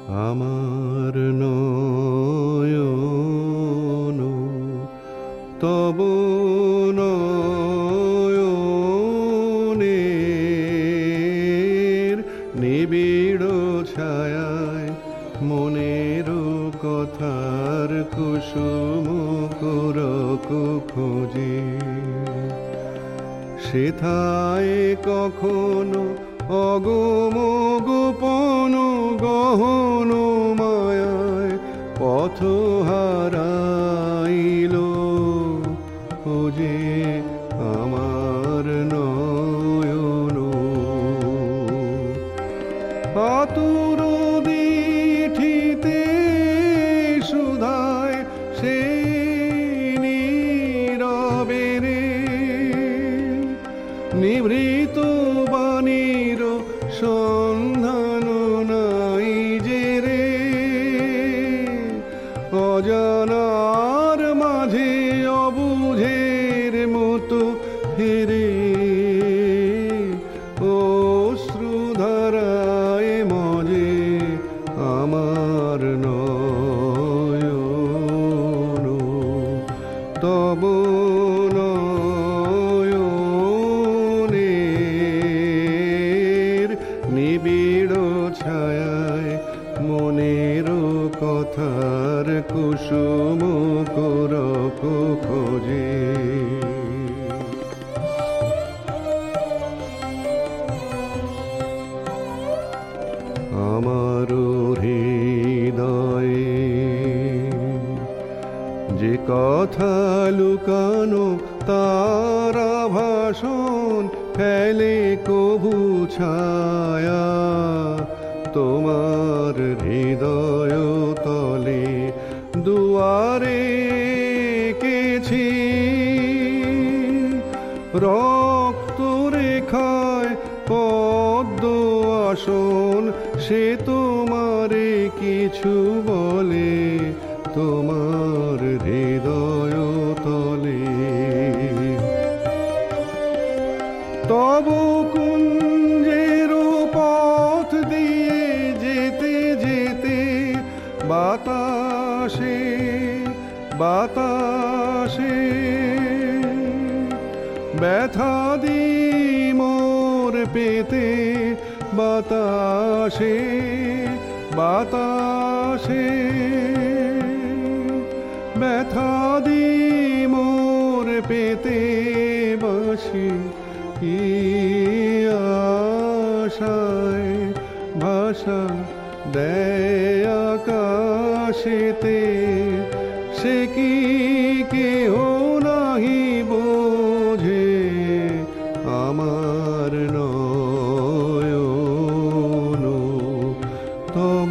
আমার নয়ন তব নয়নের নিবিড় ছায়ায় মনের কথার কুসুম করক খোঁজে, সেথায় কখনো অগম গোপন গহন মায়ায় পথ হারাইল খোঁজে আমার নয়ন। আতুর দিঠিতে সুধায় সে নীরবে রে, নিভৃত বাণীর সন্ধান নাই যে রে, অজানার মাঝে অবুঝের মতো হেরে অশ্রুধারায় মজে আমার নয়ন। তব নয়নের নিবিড় ছায়ায় মনের কথার কুসুম করক খোঁজে। আমার হৃদয়ে যে কথা লুকানো তার ভাষণ ফেলে কভু ছায়া, তোমার হৃদয় তলে দুয়ারে কেছি রক্ত রেখায় পদ্ম আসন, সে তোমারে কিছু বলে তোমার হৃদয় তলে। তব কুঞ্জের পথ দিয়ে যেতে যেতে বাতাসে বাতাসে ব্যথা দি মোর পেতে, বাতাসে বাতাসে ব্যথা দি মোর পেতে বাসি কি আশায় ভাষা দেয় আকাশেতে, সে কি কেহ নাহি বোঝে আমার নয়ন। তব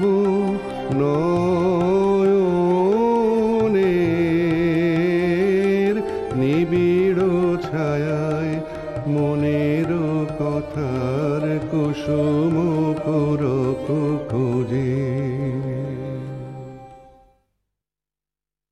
নয়নের নিবিড় ছায়ায় মনের কথার কুসুম করক